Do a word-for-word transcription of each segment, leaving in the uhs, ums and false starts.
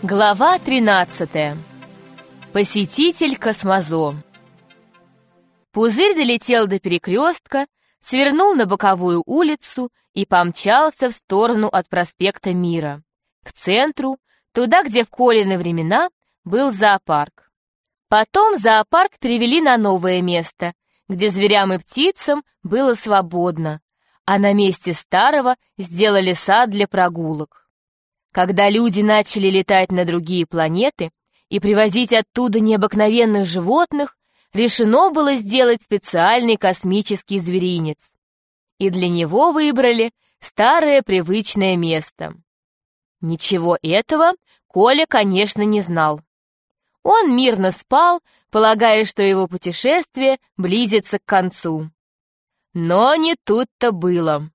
Глава тринадцатая. Посетитель Космозо. Пузырь долетел до перекрестка, свернул на боковую улицу и помчался в сторону от проспекта Мира, к центру, туда, где в Колины времена был зоопарк. Потом зоопарк перевели на новое место, где зверям и птицам было свободно, а на месте старого сделали сад для прогулок. Когда люди начали летать на другие планеты и привозить оттуда необыкновенных животных, решено было сделать специальный космический зверинец. И для него выбрали старое привычное место. Ничего этого Коля, конечно, не знал. Он мирно спал, полагая, что его путешествие близится к концу. Но не тут-то было.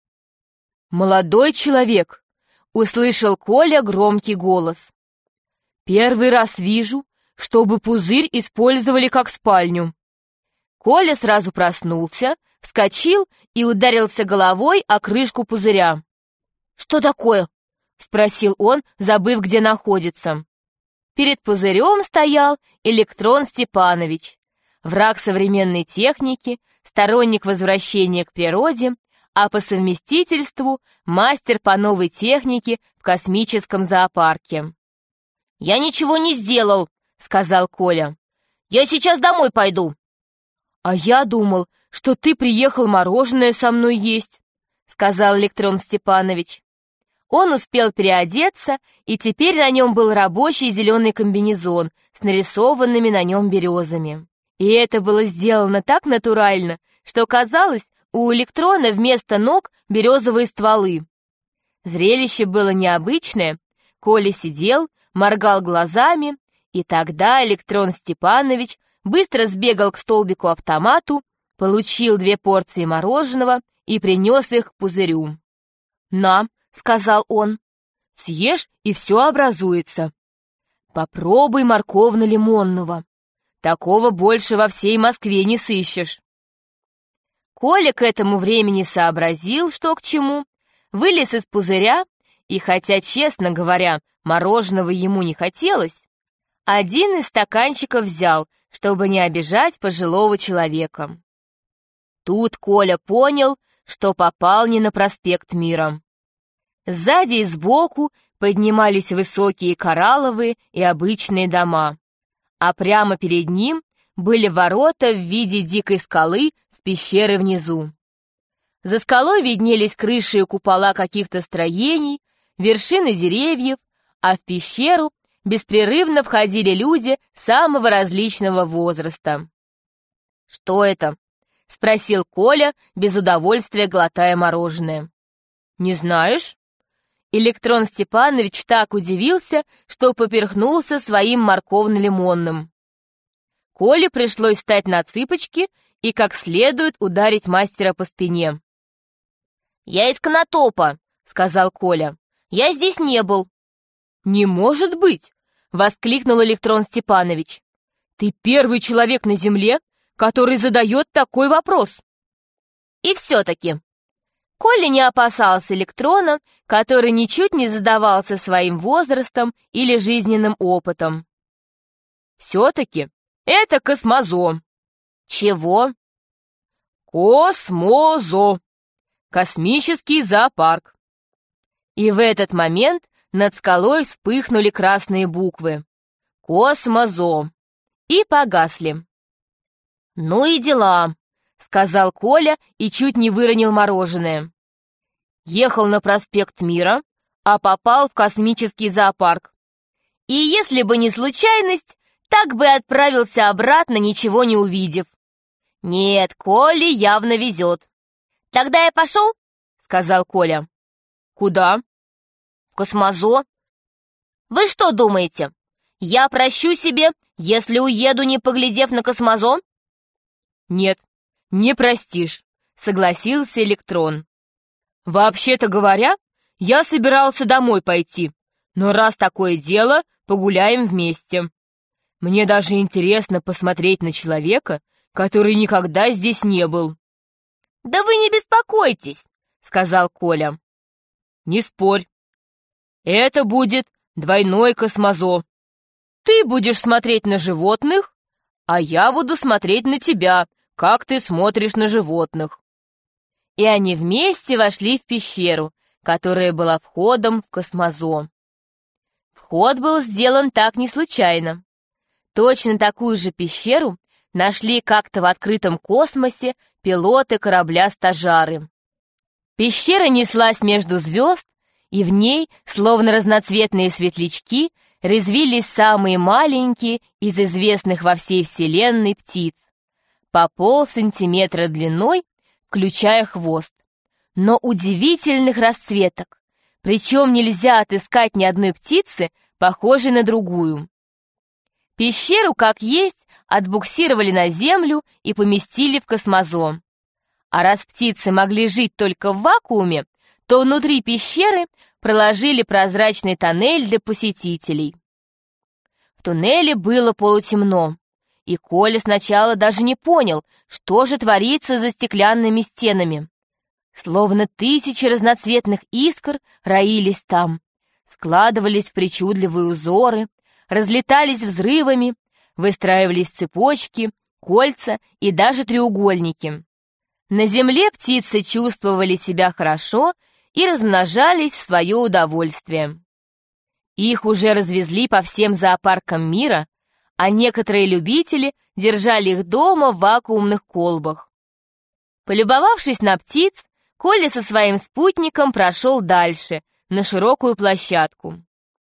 «Молодой человек!» — услышал Коля громкий голос. «Первый раз вижу, чтобы пузырь использовали как спальню». Коля сразу проснулся, вскочил и ударился головой о крышку пузыря. «Что такое?» — спросил он, забыв, где находится. Перед пузырем стоял Электрон Степанович, враг современной техники, сторонник возвращения к природе, а по совместительству мастер по новой технике в космическом зоопарке. «Я ничего не сделал», — сказал Коля. «Я сейчас домой пойду». «А я думал, что ты приехал мороженое со мной есть», — сказал Электрон Степанович. Он успел переодеться, и теперь на нем был рабочий зеленый комбинезон с нарисованными на нем березами. И это было сделано так натурально, что казалось, у Электрона вместо ног березовые стволы. Зрелище было необычное. Коля сидел, моргал глазами, и тогда Электрон Степанович быстро сбегал к столбику-автомату, получил две порции мороженого и принес их к пузырю. «На», — сказал он, — «съешь, и все образуется. Попробуй морковно-лимонного. Такого больше во всей Москве не сыщешь». Коля к этому времени сообразил, что к чему, вылез из пузыря, и хотя, честно говоря, мороженого ему не хотелось, один из стаканчиков взял, чтобы не обижать пожилого человека. Тут Коля понял, что попал не на проспект Мира. Сзади и сбоку поднимались высокие коралловые и обычные дома, а прямо перед ним были ворота в виде дикой скалы с пещерой внизу. За скалой виднелись крыши и купола каких-то строений, вершины деревьев, а в пещеру беспрерывно входили люди самого различного возраста. «Что это?» — спросил Коля, без удовольствия глотая мороженое. «Не знаешь?» Электрон Степанович так удивился, что поперхнулся своим морковно-лимонным. Коле пришлось встать на цыпочки и как следует ударить мастера по спине. «Я из Конотопа», — сказал Коля. «Я здесь не был». «Не может быть!» — воскликнул Электрон Степанович. «Ты первый человек на Земле, который задает такой вопрос». И все-таки Коля не опасался Электрона, который ничуть не задавался своим возрастом или жизненным опытом. «Все-таки это Космозо». «Чего?» «Космозо. Космический зоопарк». И в этот момент над скалой вспыхнули красные буквы. «Космозо». И погасли. «Ну и дела», — сказал Коля и чуть не выронил мороженое. Ехал на проспект Мира, а попал в космический зоопарк. И если бы не случайность, так бы отправился обратно, ничего не увидев. Нет, Коле явно везет. «Тогда я пошел?» — сказал Коля. «Куда?» «В Космозо». «Вы что думаете, я прощу себе, если уеду, не поглядев на Космозо?» «Нет, не простишь», — согласился Электрон. «Вообще-то говоря, я собирался домой пойти, но раз такое дело, погуляем вместе. Мне даже интересно посмотреть на человека, который никогда здесь не был». «Да вы не беспокойтесь», — сказал Коля. «Не спорь. Это будет двойной космозо. Ты будешь смотреть на животных, а я буду смотреть на тебя, как ты смотришь на животных». И они вместе вошли в пещеру, которая была входом в космозо. Вход был сделан так не случайно. Точно такую же пещеру нашли как-то в открытом космосе пилоты корабля-стажары. Пещера неслась между звезд, и в ней, словно разноцветные светлячки, резвились самые маленькие из известных во всей Вселенной птиц, по полсантиметра длиной, включая хвост, но удивительных расцветок, причем нельзя отыскать ни одной птицы, похожей на другую. Пещеру, как есть, отбуксировали на землю и поместили в космозо. А раз птицы могли жить только в вакууме, то внутри пещеры проложили прозрачный тоннель для посетителей. В туннеле было полутемно, и Коля сначала даже не понял, что же творится за стеклянными стенами. Словно тысячи разноцветных искр роились там, складывались в причудливые узоры, разлетались взрывами, выстраивались цепочки, кольца и даже треугольники. На земле птицы чувствовали себя хорошо и размножались в свое удовольствие. Их уже развезли по всем зоопаркам мира, а некоторые любители держали их дома в вакуумных колбах. Полюбовавшись на птиц, Коля со своим спутником прошел дальше, на широкую площадку.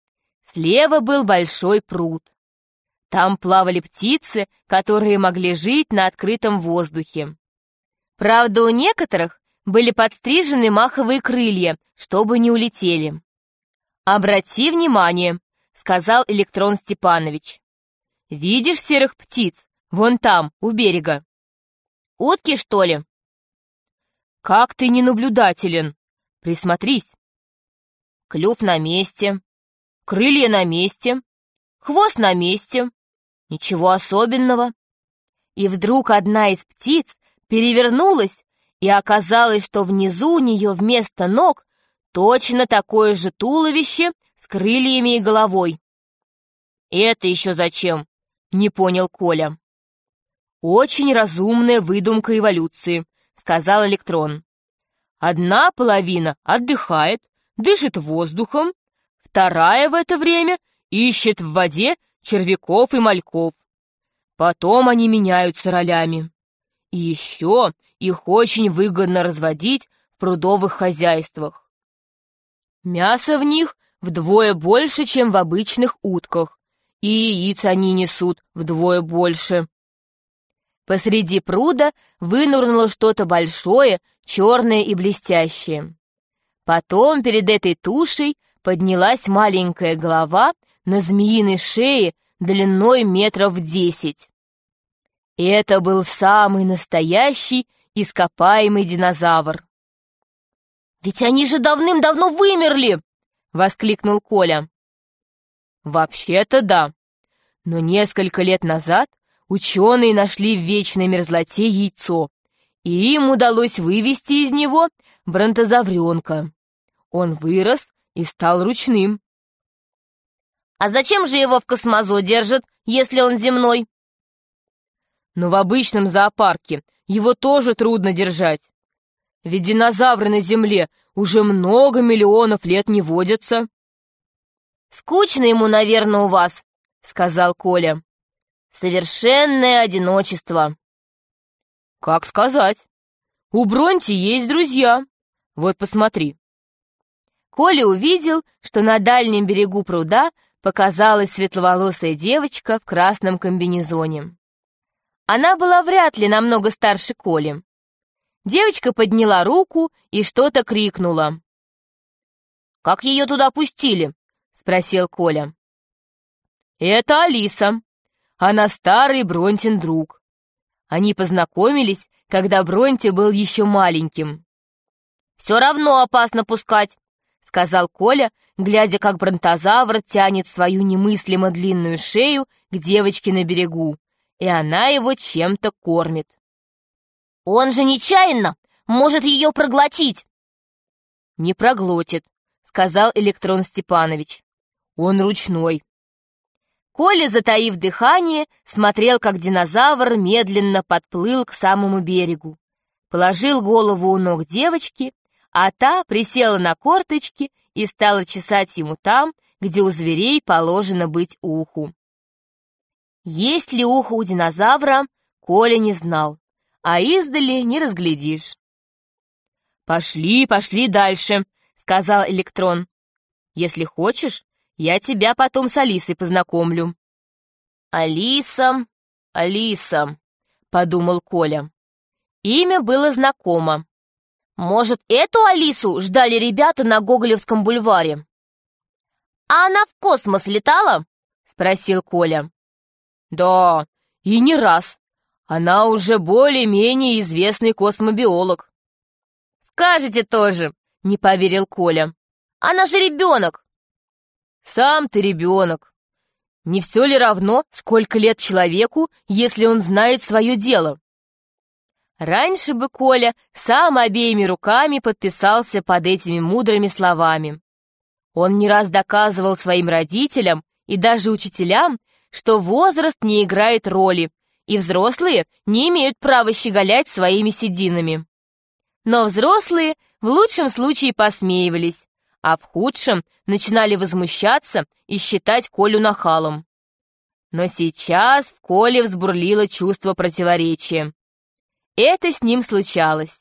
Слева был большой пруд. Там плавали птицы, которые могли жить на открытом воздухе. Правда, у некоторых были подстрижены маховые крылья, чтобы не улетели. «Обрати внимание», — сказал Электрон Степанович. «Видишь серых птиц? Вон там, у берега». «Утки, что ли?» «Как ты ненаблюдателен! Присмотрись. Клюв на месте, крылья на месте, хвост на месте. Ничего особенного». И вдруг одна из птиц перевернулась, и оказалось, что внизу у нее вместо ног точно такое же туловище с крыльями и головой. «Это еще зачем?» — не понял Коля. «Очень разумная выдумка эволюции», — сказал Электрон. «Одна половина отдыхает, дышит воздухом, вторая в это время ищет в воде червяков и мальков. Потом они меняются ролями. И еще их очень выгодно разводить в прудовых хозяйствах. Мяса в них вдвое больше, чем в обычных утках, и яиц они несут вдвое больше». Посреди пруда вынурнуло что-то большое, черное и блестящее. Потом перед этой тушей поднялась маленькая голова на змеиной шее длиной метров десять. Это был самый настоящий ископаемый динозавр. «Ведь они же давным-давно вымерли!» — воскликнул Коля. «Вообще-то да, но несколько лет назад ученые нашли в вечной мерзлоте яйцо, и им удалось вывести из него бронтозавренка. Он вырос и стал ручным». «А зачем же его в космозо держат, если он земной?» «Но в обычном зоопарке его тоже трудно держать. Ведь динозавры на Земле уже много миллионов лет не водятся». «Скучно ему, наверное, у вас», — сказал Коля. «Совершенное одиночество». «Как сказать? У Бронти есть друзья. Вот посмотри». Коля увидел, что на дальнем берегу пруда показалась светловолосая девочка в красном комбинезоне. Она была вряд ли намного старше Коли. Девочка подняла руку и что-то крикнула. «Как ее туда пустили?» — спросил Коля. «Это Алиса. Она старый Бронтин друг. Они познакомились, когда Бронти был еще маленьким». «Все равно опасно пускать», — сказал Коля, глядя, как бронтозавр тянет свою немыслимо длинную шею к девочке на берегу, и она его чем-то кормит. «Он же нечаянно может ее проглотить!» «Не проглотит», — сказал Электрон Степанович. Он ручной. Коля, затаив дыхание, смотрел, как динозавр медленно подплыл к самому берегу, положил голову у ног девочки, а та присела на корточки и стала чесать ему там, где у зверей положено быть уху. Есть ли ухо у динозавра, Коля не знал, а издали не разглядишь. «Пошли, пошли дальше», — сказал Электрон. «Если хочешь, я тебя потом с Алисой познакомлю». «Алиса, Алиса», — подумал Коля. Имя было знакомо. Может, эту Алису ждали ребята на Гоголевском бульваре? «А она в космос летала?» — спросил Коля. «Да, и не раз. Она уже более-менее известный космобиолог». «Скажете тоже», — не поверил Коля. «Она же ребенок». «Сам ты ребенок. Не все ли равно, сколько лет человеку, если он знает свое дело?» Раньше бы Коля сам обеими руками подписался под этими мудрыми словами. Он не раз доказывал своим родителям и даже учителям, что возраст не играет роли, и взрослые не имеют права щеголять своими сединами. Но взрослые в лучшем случае посмеивались, а в худшем начинали возмущаться и считать Колю нахалом. Но сейчас в Коле взбурлило чувство противоречия. Это с ним случалось.